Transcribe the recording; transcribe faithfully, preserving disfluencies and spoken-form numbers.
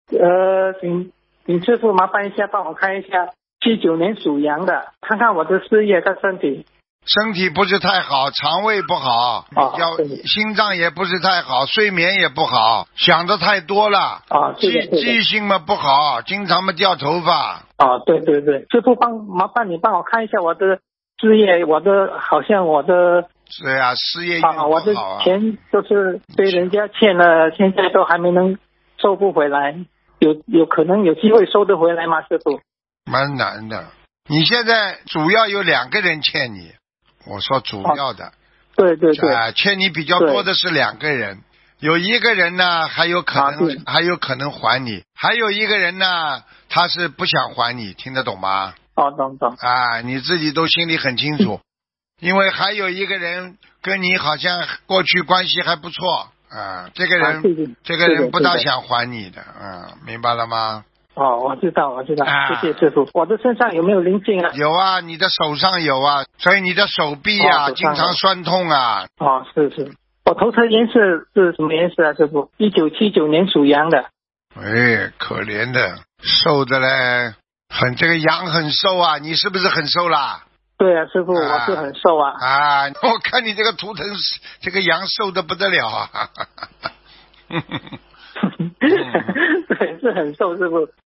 呃，请请师傅麻烦一下，帮我看一下七九年属羊的，看看我的事业跟身体。 身体不是太好，肠胃不好， 哦要心脏也不是太好，睡眠也不好，想的太多了。 啊， 记记性嘛不好，经常嘛掉头发。 啊，对对对，师傅帮麻烦你帮我看一下我的事业，我的好像我的是呀、啊，事业运啊，我的不好啊。 钱都是被人家欠了，现在都还没能收不回来，有有可能有机会收得回来吗，师傅？ 蛮难的。你现在主要有两个人欠你，我说主要的。 啊、对对对。 啊，欠你比较多的是两个人，有一个人呢还有可能、啊、还有可能还你，还有一个人呢他是不想还你，听得懂吗？ 哦，懂懂。 啊，你自己都心里很清楚，因为还有一个人跟你好像过去关系还不错啊，这个人、啊、这个人不大想还你的，嗯，明白了吗？ 哦，我知道，我知道， 啊、 谢谢师傅。我的身上有没有灵性啊？ 有啊，你的手上有啊，所以你的手臂啊、哦、经常酸痛啊。 哦，是是。我头车颜色是什么颜色啊，师傅？一九七九年属羊的。 哎，可怜的，瘦的嘞，很这个羊很瘦啊，你是不是很瘦啦？ 对啊，师傅，啊、我是很瘦啊。 啊，我看你这个图腾，这个羊瘦的不得了啊。 对，是很瘦，师傅。